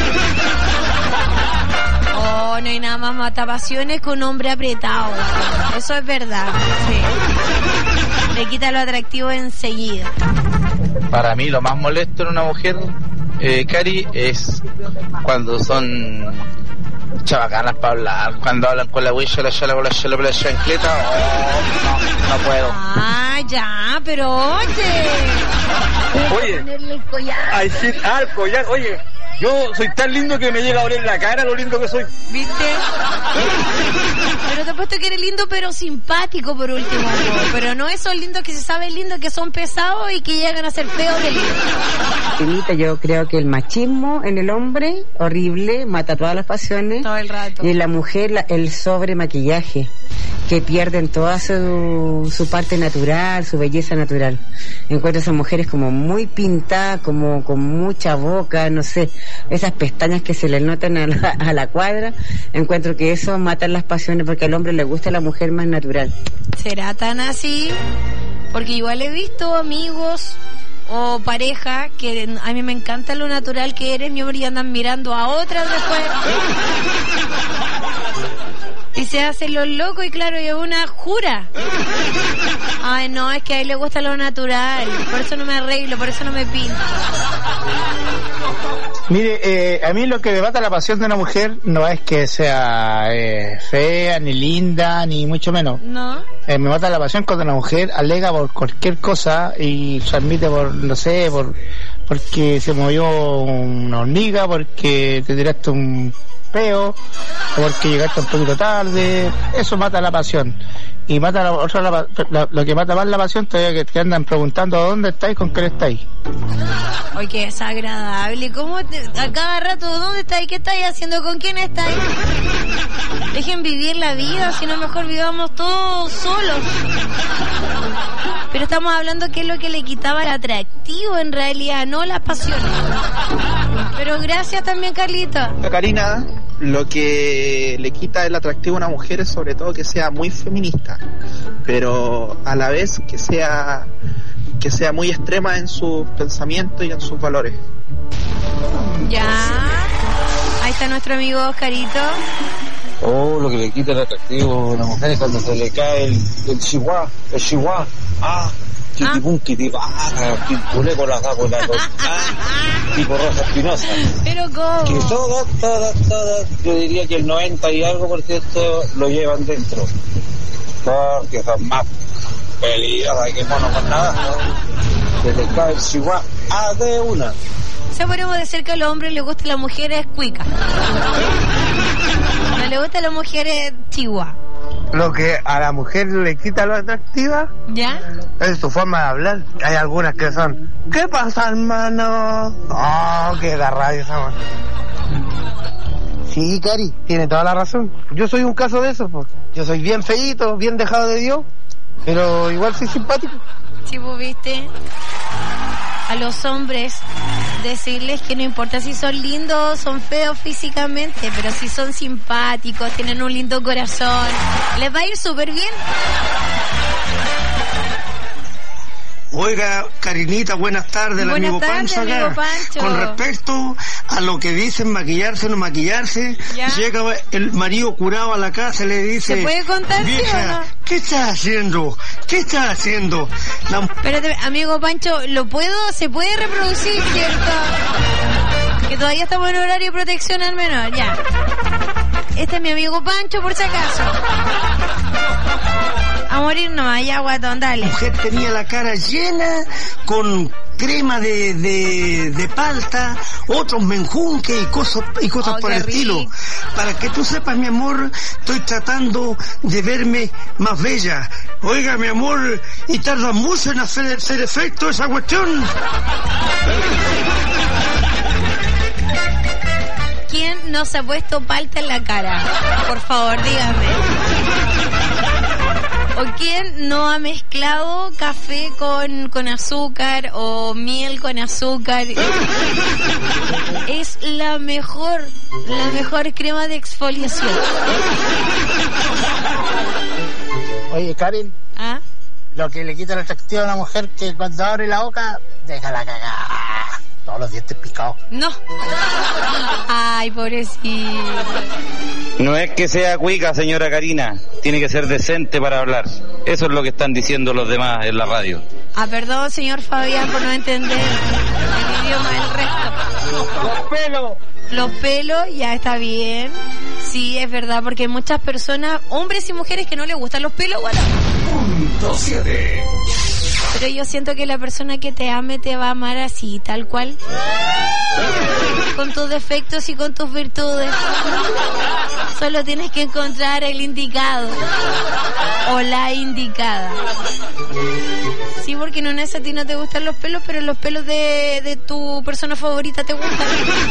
Oh, no hay nada más matapasiones que un hombre apretado. Eso es verdad, sí. Le quita lo atractivo enseguida. Para mí lo más molesto en una mujer, eh, Cari, es cuando son chavacanas para hablar, cuando hablan con la huella, la chala, con la chala, con la chancleta. Oh, no, no puedo. Ah, ya, pero oye. Oye, ay, sí, ah, el collar, oye. Yo soy tan lindo que me llega a oler la cara lo lindo que soy. ¿Viste? Pero te he puesto que eres lindo pero simpático por último. Pero no esos lindos que se saben lindos, que son pesados y que llegan a ser feos de lindos. Finita, yo creo que el machismo en el hombre, horrible, mata todas las pasiones. Todo el rato. Y en la mujer, la, el sobre maquillaje, que pierden toda su, su parte natural, su belleza natural. Encuentro a esas mujeres como muy pintadas, como con mucha boca, no sé, esas pestañas que se le notan a la, a la cuadra. Encuentro que eso mata las pasiones, porque al hombre le gusta la mujer más natural. ¿Será tan así? Porque igual he visto amigos o pareja que a mí me encanta lo natural que eres, mi hombre, y andan mirando a otras después. Y se hacen los locos y claro, y una jura. Ay, no, es que a él le gusta lo natural. Por eso no me arreglo, por eso no me pinto. Mire, eh, a mí lo que me mata la pasión de una mujer no es que sea eh, fea, ni linda, ni mucho menos. No. Eh, me mata la pasión cuando una mujer alega por cualquier cosa y transmite por, no sé, por porque se movió una hormiga, porque te tiraste un peo, o porque llegaste un poquito tarde. Eso mata la pasión. Y mata la, otra, la, la, lo que mata más la pasión todavía, que te andan preguntando dónde estáis, con quién estáis. Oye, qué desagradable. ¿Cómo te, a cada rato dónde estáis? ¿Qué estáis haciendo? ¿Con quién estáis? Dejen vivir la vida, si no mejor vivamos todos solos. Pero estamos hablando qué es lo que le quitaba el atractivo en realidad, no las pasiones. Pero gracias también, Carlita. Karina, lo que le quita el atractivo a una mujer es sobre todo que sea muy feminista, pero a la vez que sea que sea muy extrema en sus pensamientos y en sus valores. Ya, ahí está nuestro amigo Oscarito. Oh, lo que le quita el atractivo a una mujer es cuando se le cae el, el chihuahua, el chihuahua, ah, kitipum, kitipaja, pinculé con la con la ah, tipo Rosa Espinosa. Pero cómo. Que todas, todas, todas, yo diría que el noventa y algo por ciento lo llevan dentro. Porque son más peligrosas que mono con nada. Se le cae el chihuahua, ah, de una. O sea, podemos decir que a los hombres les gusta y a las mujeres cuica. No le le gusta a las mujeres chihuahuas? Lo que a la mujer le quita lo atractiva ¿ya? Es su forma de hablar. Hay algunas que son, ¿qué pasa, hermano? Oh, que da rabia esa man. Sí, Cari, tiene toda la razón. Yo soy un caso de eso, pues. Yo soy bien feíto, bien dejado de Dios, pero igual soy simpático. Sí, pues, viste, a los hombres decirles que no importa si son lindos, son feos físicamente, pero si son simpáticos, tienen un lindo corazón, les va a ir súper bien. Oiga, Karinita, buenas tardes, el buenas amigo tardes, Pancho acá. Amigo Pancho. Con respecto a lo que dicen maquillarse o no maquillarse, ¿ya? Llega el marido curado a la casa y le dice, ¿se puede contar, vieja, sí o no? ¿qué estás haciendo? ¿Qué estás haciendo? La... Espérate, amigo Pancho, ¿lo puedo? ¿Se puede reproducir, cierto? Que todavía estamos en horario de protección al menor, ya. Este es mi amigo Pancho, por si acaso. A morir no, allá, guatón, dale. La mujer tenía la cara llena con crema de, de, de palta, otros menjunques y cosas, y cosas oh, por el rico. Estilo. Para que tú sepas, mi amor, estoy tratando de verme más bella. Oiga, mi amor, y tarda mucho en hacer, hacer efecto esa cuestión. ¿Quién no se ha puesto palta en la cara? Por favor, dígame. ¿O quién no ha mezclado café con, con azúcar o miel con azúcar? Es la mejor, la mejor crema de exfoliación. Oye, Karen. ¿Ah? Lo que le quita el atractivo a una mujer que cuando abre la boca, deja la cagada. Todos los dientes picados. No. Ay, pobrecito. No es que sea cuica, señora Karina. Tiene que ser decente para hablar. Eso es lo que están diciendo los demás en la radio. Ah, perdón, señor Fabián, por no entender el idioma del resto. Los pelos. Los pelos, ya está bien. Sí, es verdad, porque hay muchas personas, hombres y mujeres, que no les gustan los pelos, bueno. Punto siete. Pero yo siento que la persona que te ame te va a amar así, tal cual. Con tus defectos y con tus virtudes. Solo tienes que encontrar el indicado. O la indicada. Sí, porque no es a ti no te gustan los pelos, pero los pelos de, de tu persona favorita te gustan.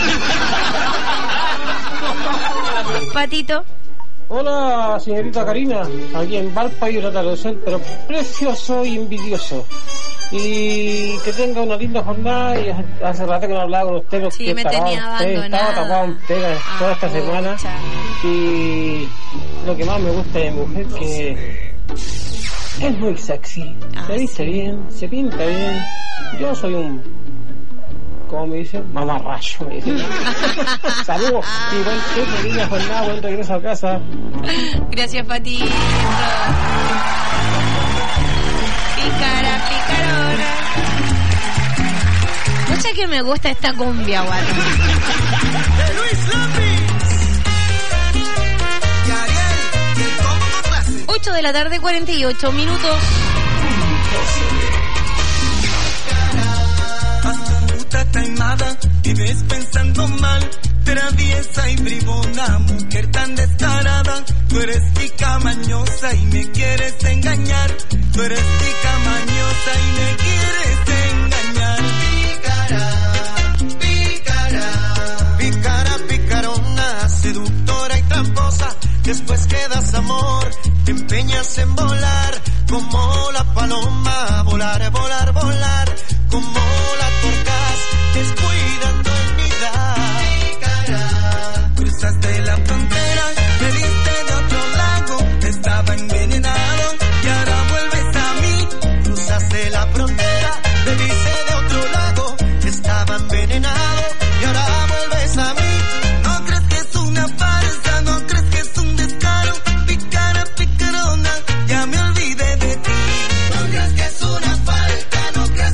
Patito. Hola, señorita Karina, aquí en Valpa y el atardecer, pero precioso y envidioso. Y que tenga una linda jornada, y hace rato que no hablaba con usted. Sí, me estaba, tenía abandonada. Estaba tapado en pega ah, toda esta pucha. semana. Y lo que más me gusta de mujer que es muy sexy, ah, se viste sí. bien, se pinta bien. Yo soy un... ¿Cómo me dicen? Mamarracho, me dicen. Saludos. Y buen tiempo, linda jornada, buen regreso a casa. Gracias, Patito. Pícara, picarona. Mucha que me gusta esta cumbia, guato. De Luis López. Y Ariel, y el combo con clase. ocho de la tarde, cuarenta y ocho minutos. Taimada, vives pensando mal, traviesa y bribona, mujer tan descarada. Tú eres pica mañosa y me quieres engañar. Tú eres pica mañosa y me quieres engañar. Pícara, pícara, pícara, picarona, seductora y tramposa. Después quedas amor, te empeñas en volar como la paloma, volar, volar, volar como la torcaz, descuidando en vida. Pícara, cruzaste la frontera, me viste de otro lado, estaba envenenado y ahora vuelves a mí. Cruzaste la frontera, me viste de otro lado, estaba envenenado y ahora vuelves a mí. No crees que es una farsa, no crees que es un descaro. Pícara, picarona, ya me olvidé de ti. No crees que es una falta, no crees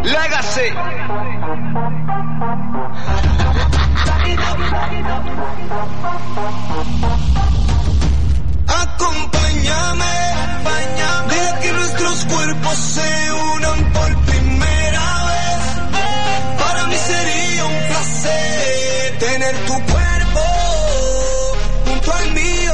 Legacy. Acompáñame, deja que nuestros cuerpos se unan por primera vez. Para mí sería un placer tener tu cuerpo junto al mío,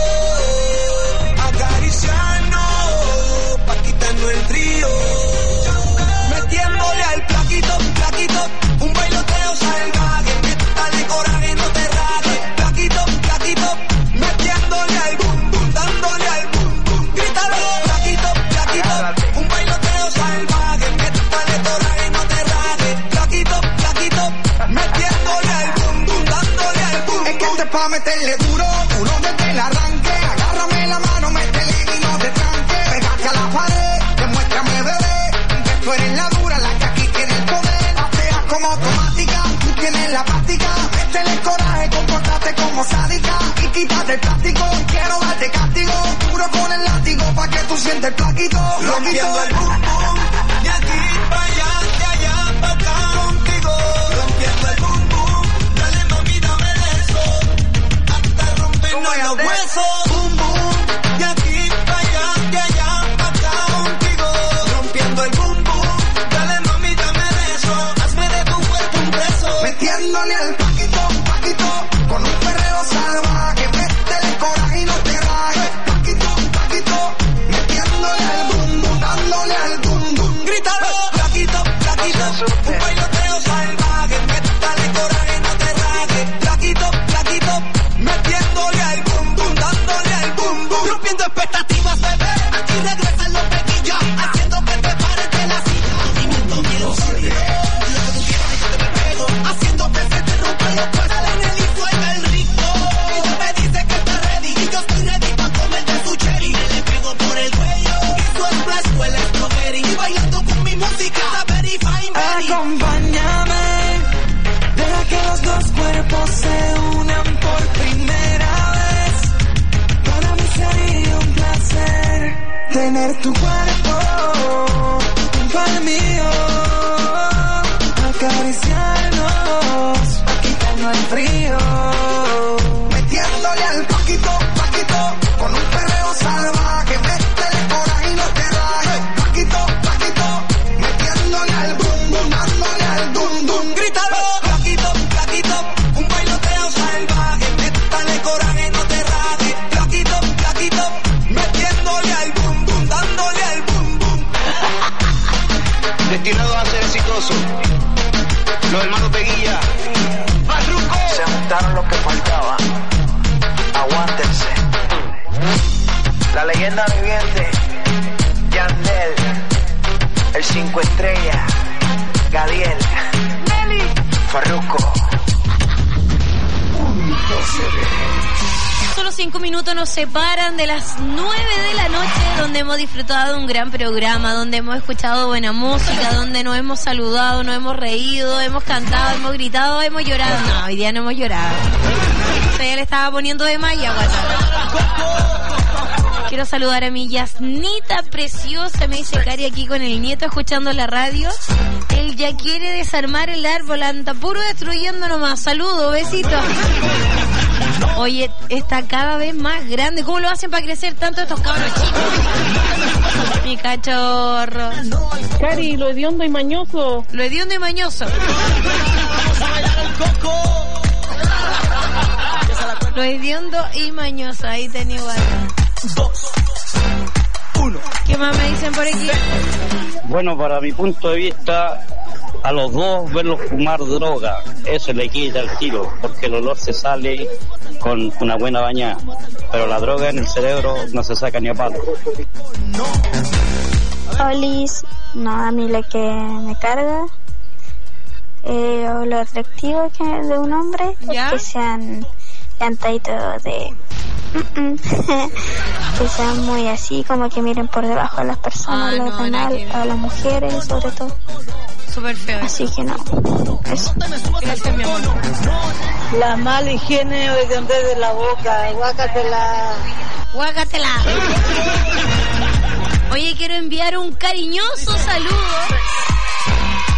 acariciarnos pa' quitarnos el frío, metiéndole al plaquito, plaquito, un bailoteo salvaje, métale coraje, no te rajes, plaquito, plaquito, metiéndole al boom, boom, dándole al boom, boom, grítalo, plaquito, plaquito, un bailoteo salvaje, métale coraje, no te rajes, plaquito, plaquito, metiéndole al boom, boom, dándole al boom, es que este pa' meterle duro, duro desde el arranque, agárrame la mano, métele y no te tranque, pégate a la pared, demuéstrame bebé, que tú eres la dura, la que aquí tiene el poder, pateas como automática, tú tienes la práctica, métele coraje, comportate como sádica, y quítate el plástico, quiero darte castigo, duro con el látigo, pa' que tú sientes el plaquito, rompiendo el boom boom, de aquí pa' allá, de allá pa' acá, contigo, rompiendo el boom boom, dale mami, dame eso, hasta rompernos los huesos, boom boom, de aquí pa' allá, de allá pa' acá, contigo, rompiendo el boom boom, dale mami, dame eso, hazme de tu cuerpo un beso, metiéndole al paquito, paquito, con un perreo salvaje, métele coraje y no te rajes, paquito, paquito, metiéndole al boom boom, dándole al boom boom, grítalo, paquito, paquito, un bailoteo salvaje, métale coraje y no te rajes, paquito, paquito, metiéndole al boom boom, dándole al boom boom, rompiendo expectativas, bebé, aquí regresan los pequillos, haciendo que te pares de la silla, movimiento quiero salir, haciendo que se te rompan los cuernos, dale en el y suelta el rico, y tú me dices que estás ready, y yo estoy ready pa' comerte tu cherry, me le pego por el cuello, y su splash huele a strawberry, y bailando con mi música, está very fine, very. Acompáñame, deja que los dos cuerpos se unan por primera vez, para mí sería un placer tener tu cuerpo junto al mío, acariciarnos, pa' quitarnos el frío, metiéndole al paquito, paquito, con un perreo salvaje, métele coraje y no te rajes, paquito, paquito, metiéndole al boom boom, dándole al boom boom, grítalo, paquito, paquito, un bailoteo salvaje, métale coraje y no te rajes, paquito, paquito, metiéndole al boom boom, dándole al boom boom. Destinados a ser exitosos, los hermanos Peguilla, Farruko. Se juntaron los que faltaban. Aguántense. La leyenda viviente, Yandel, el cinco estrellas, Gadiel, Farruko. Solo cinco minutos nos separan de las nueve de la noche, donde hemos disfrutado de un gran programa, donde hemos escuchado buena música, donde nos hemos saludado, nos hemos reído, hemos cantado, hemos gritado, hemos llorado. No, hoy día no hemos llorado. O sea, ya le estaba poniendo de malla, Quiero saludar a mi Yasnita preciosa, me dice Cari aquí con el nieto escuchando la radio. Él ya quiere desarmar el árbol, anda puro destruyendo nomás. Saludos, besitos. Oye, está cada vez más grande. ¿Cómo lo hacen para crecer tanto estos cabros chicos? Mi cachorro. Cari, lo hediondo y mañoso. Lo hediondo y mañoso. Lo hediondo y mañoso. Ahí tenía igual. Dos, uno. ¿Qué más me dicen por aquí? Bueno, para mi punto de vista, a los dos verlos fumar droga, eso le quita el tiro, porque el olor se sale con una buena bañada, pero la droga en el cerebro no se saca ni a palo. Olis, no, a mí lo que me carga eh, o lo atractivo que de un hombre ¿ya? Es que sean cantaditos de que sean muy así, como que miren por debajo a las personas, ah, no, demás, a las mujeres sobre todo. Súper feo. Así que no. Eso. Gracias, mi amor. La mala higiene de la boca. Guácatela. Guácatela. Oye, quiero enviar un cariñoso saludo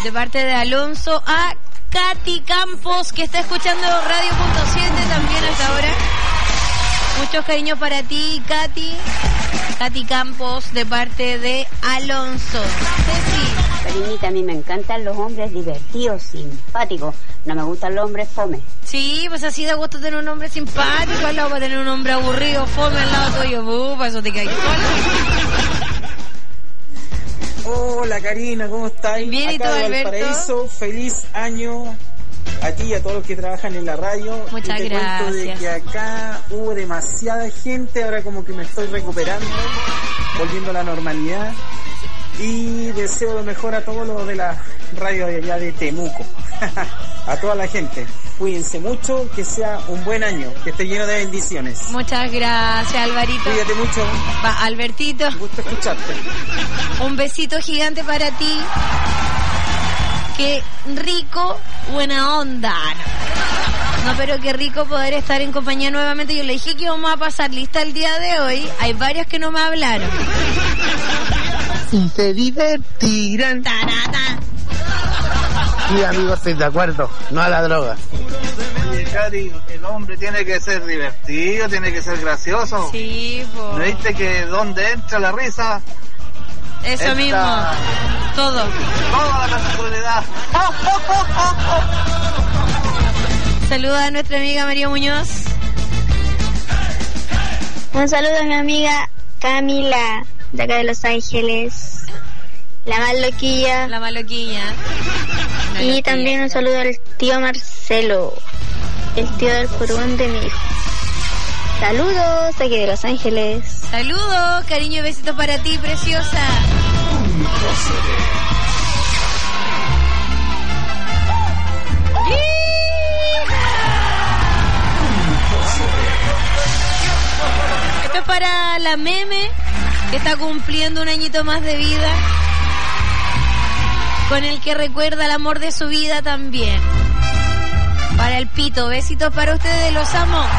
de parte de Alonso a Katy Campos, que está escuchando Radio Punto siete también hasta ahora. Muchos cariños para ti, Katy. Katy Campos, de parte de Alonso. Ceci. Carinita, a mí me encantan los hombres divertidos, simpáticos. No me gustan los hombres fome. Sí, pues así da gusto tener un hombre simpático al lado, para tener un hombre aburrido, fome al lado tuyo. Uh, para eso te caes sola. Hola, Karina, ¿cómo estás? Bien, ¿y tú, Acá de Alberto? Valparaíso, feliz año a ti y a todos los que trabajan en la radio. Muchas y te gracias. cuento de que acá hubo demasiada gente, ahora como que me estoy recuperando, volviendo a la normalidad. Y deseo lo mejor a todos los de la radio de allá de Temuco. A toda la gente. Cuídense mucho, que sea un buen año, que esté lleno de bendiciones. Muchas gracias, Alvarito. Cuídate mucho. Va, Albertito. Me gusta escucharte. Un besito gigante para ti. Qué rico, buena onda. No, pero qué rico poder estar en compañía nuevamente. Yo le dije que íbamos a pasar lista el día de hoy. Hay varios que no me hablaron. Y se divertirán. Tarata. Sí, amigo, estoy de acuerdo. No a la droga. Oye, Cari, el hombre tiene que ser divertido, tiene que ser gracioso. Sí, po. ¿No viste que donde entra la risa? Eso entra mismo. Todo. Toda la personalidad. Saluda a nuestra amiga María Muñoz. Un saludo a mi amiga Camila, de acá de Los Ángeles. La más loquilla. La más loquilla. La y loquilla. también un saludo al tío Marcelo, el tío del furgón de mi hijo. Saludos, aquí de Los Ángeles. Saludos, cariño y besitos para ti, preciosa. Esto es para la meme, que está cumpliendo un añito más de vida, con el que recuerda el amor de su vida también. Para el Pito, besitos para ustedes, los amo.